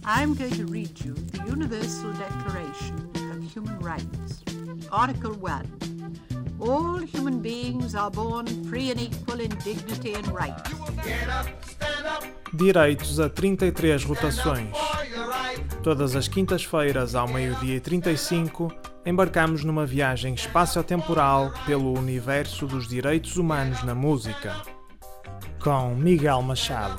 I'm going to read you the Universal Declaration of Human Rights. Article 1. All human beings are born free and equal in dignity and rights. Direitos a 33 rotações. Todas as quintas-feiras, ao 12h35, embarcamos numa viagem espaço-temporal pelo universo dos direitos humanos na música. Com Miguel Machado.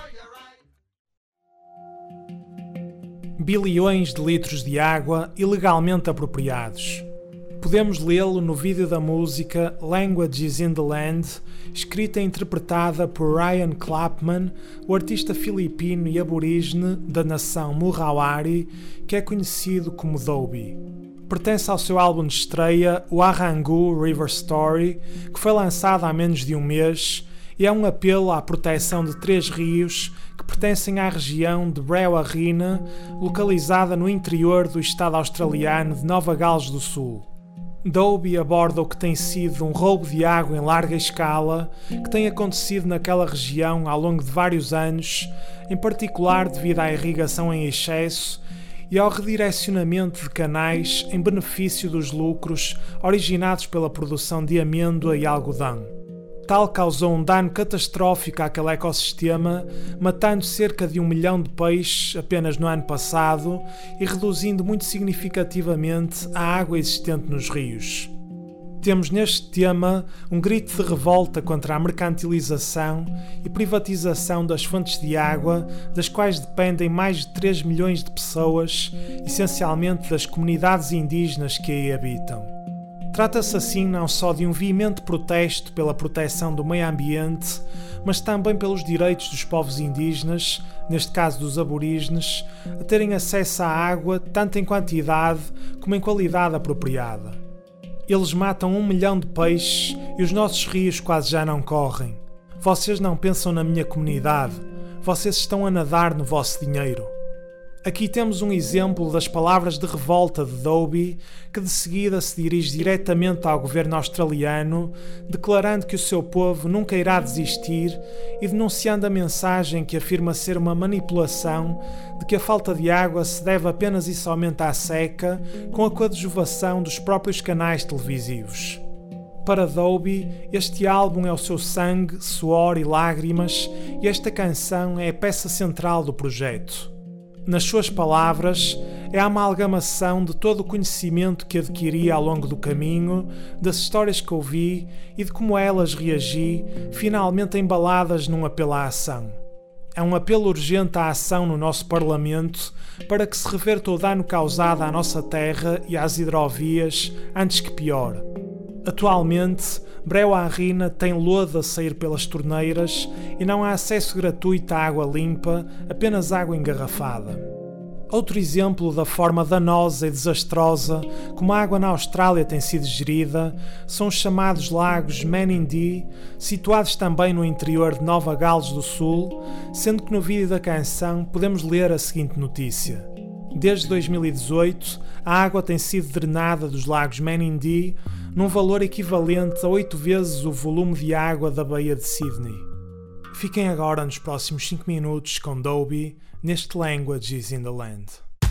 Bilhões de litros de água ilegalmente apropriados. Podemos lê-lo no vídeo da música Languages in the Land, escrita e interpretada por Ryan Clapman, o artista filipino e aborígene da nação Murrawari, que é conhecido como Dobie. Pertence ao seu álbum de estreia, o Arrangu River Story, que foi lançado há menos de um mês, e é um apelo à proteção de 3 rios que pertencem à região de Brewarrina, localizada no interior do estado australiano de Nova Gales do Sul. Dobie aborda o que tem sido um roubo de água em larga escala que tem acontecido naquela região ao longo de vários anos, em particular devido à irrigação em excesso e ao redirecionamento de canais em benefício dos lucros originados pela produção de amêndoa e algodão. Tal causou um dano catastrófico àquele ecossistema, matando cerca de 1 milhão de peixes apenas no ano passado e reduzindo muito significativamente a água existente nos rios. Temos neste tema um grito de revolta contra a mercantilização e privatização das fontes de água, das quais dependem mais de 3 milhões de pessoas, essencialmente das comunidades indígenas que aí habitam. Trata-se assim não só de um veemente protesto pela proteção do meio ambiente, mas também pelos direitos dos povos indígenas, neste caso dos aborígenes, a terem acesso à água tanto em quantidade como em qualidade apropriada. Eles matam 1 milhão de peixes e os nossos rios quase já não correm. Vocês não pensam na minha comunidade, vocês estão a nadar no vosso dinheiro. Aqui temos um exemplo das palavras de revolta de Dobie, que de seguida se dirige diretamente ao governo australiano, declarando que o seu povo nunca irá desistir e denunciando a mensagem que afirma ser uma manipulação de que a falta de água se deve apenas e somente à seca, com a coadjuvação dos próprios canais televisivos. Para Dobie, este álbum é o seu sangue, suor e lágrimas, e esta canção é a peça central do projeto. Nas suas palavras, é a amalgamação de todo o conhecimento que adquiri ao longo do caminho, das histórias que ouvi e de como a elas reagi, finalmente embaladas num apelo à ação. É um apelo urgente à ação no nosso Parlamento para que se reverta o dano causado à nossa terra e às hidrovias, antes que pior. Atualmente, Brewarrina tem lodo a sair pelas torneiras e não há acesso gratuito à água limpa, apenas água engarrafada. Outro exemplo da forma danosa e desastrosa como a água na Austrália tem sido gerida são os chamados lagos Menindee, situados também no interior de Nova Gales do Sul, sendo que no vídeo da canção podemos ler a seguinte notícia. Desde 2018, a água tem sido drenada dos lagos Menindee num valor equivalente a 8 vezes o volume de água da Baía de Sydney. Fiquem agora nos próximos 5 minutos com Dobie neste Languages in the Land.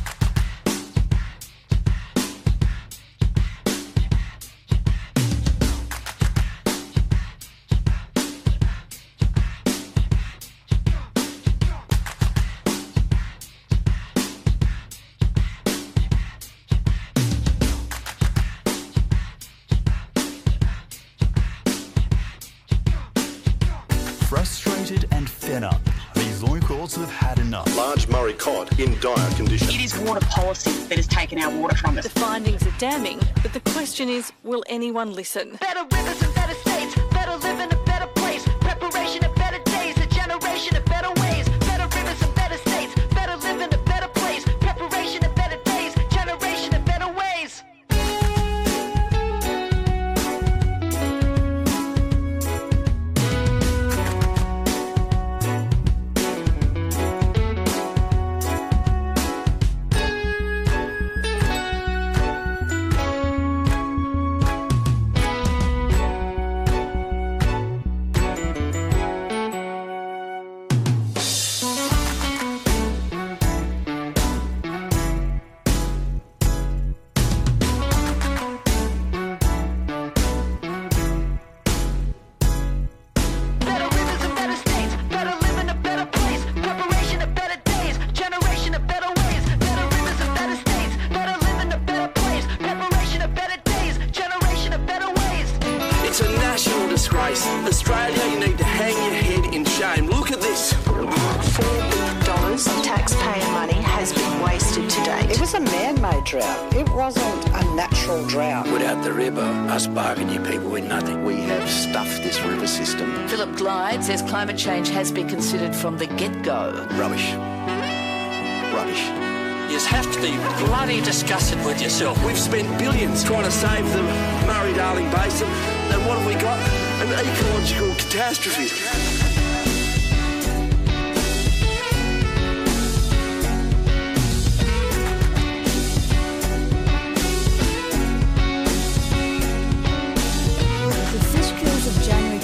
Frustrated and fed up, these locals have had enough. Large Murray cod in dire condition. It is water policy that has taken our water from us. The findings are damning, but the question is, will anyone listen? Better rivers and better states, better live in a better place, preparation of better days, a generation of better ways. Better rivers and better states, better live in a better place, preparation of better days, generation of better ways. dollars of taxpayer money has been wasted to date. It was a man-made drought. It wasn't a natural drought. Without the river, us bargain people win nothing. We have stuffed this river system. Philip Glyde says climate change has been considered from the get-go. Rubbish. Rubbish. You have to be bloody disgusted with yourself. We've spent billions trying to save the Murray-Darling Basin, and what have we got? An ecological catastrophe. The fish kills of January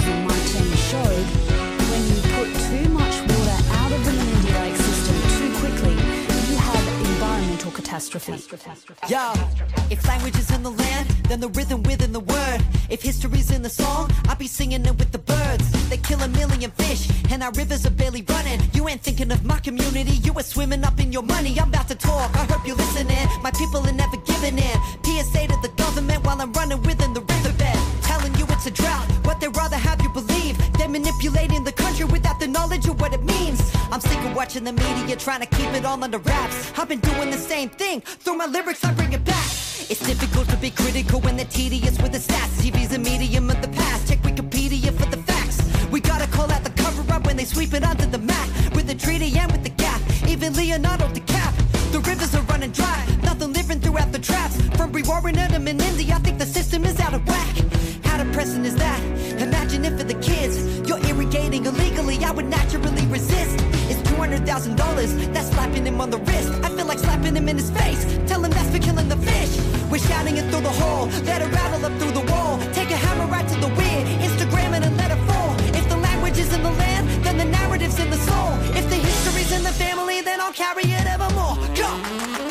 2019 showed when you put too much water out of the Menindee Lake system too quickly, you have environmental catastrophe. Yo, if language is in the land, then the rhythm within the word. If history's in the song, I'll be singing it with the birds. They kill a million fish, and our rivers are barely running. You ain't thinking of my community, you are swimming up in your money. I'm about to talk, I hope you're listening. My people are never giving in. PSA to the government while I'm running within the riverbed. Telling you it's a drought, what they'd rather have you believe. They're manipulating the country without the knowledge of what it means. I'm sick of watching the media trying to keep it all under wraps. I've been doing the same thing, through my lyrics I bring it back. It's difficult to be critical when they're tedious with the stats. TV's a medium of the past, check Wikipedia for the facts. We gotta call out the cover-up when they sweep it under the mat. With the treaty and with the gap, even Leonardo DiCaprio. The rivers are running dry, nothing living throughout the traps. From Brewarren to Menindee, I think the system is out of whack. How depressing is that? Imagine if for the kids, you're irrigating illegally, I would naturally resist. It's $200,000, that's slapping him on the wrist. I feel like slapping him in his face, tell him that's for killing the fish. We're shouting it through the hole, let it rattle up through the wall. Take a hammer right to the wind, Instagram it and let it fall. If the language is in the land, then the narrative's in the soul. If the history's in the family, then I'll carry it evermore. Go!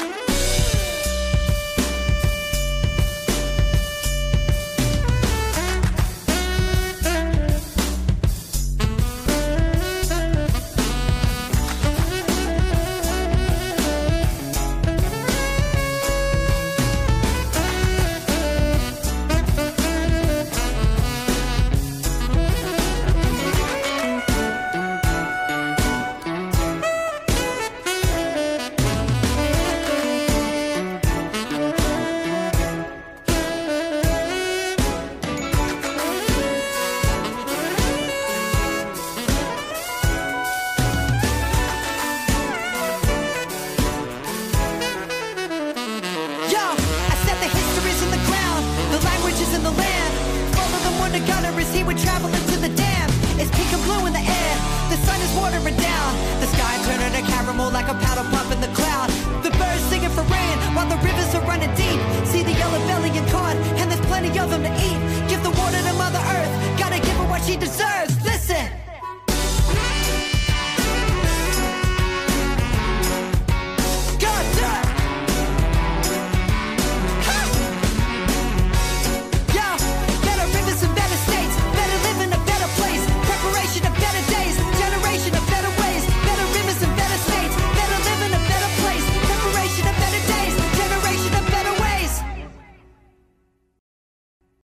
She deserves.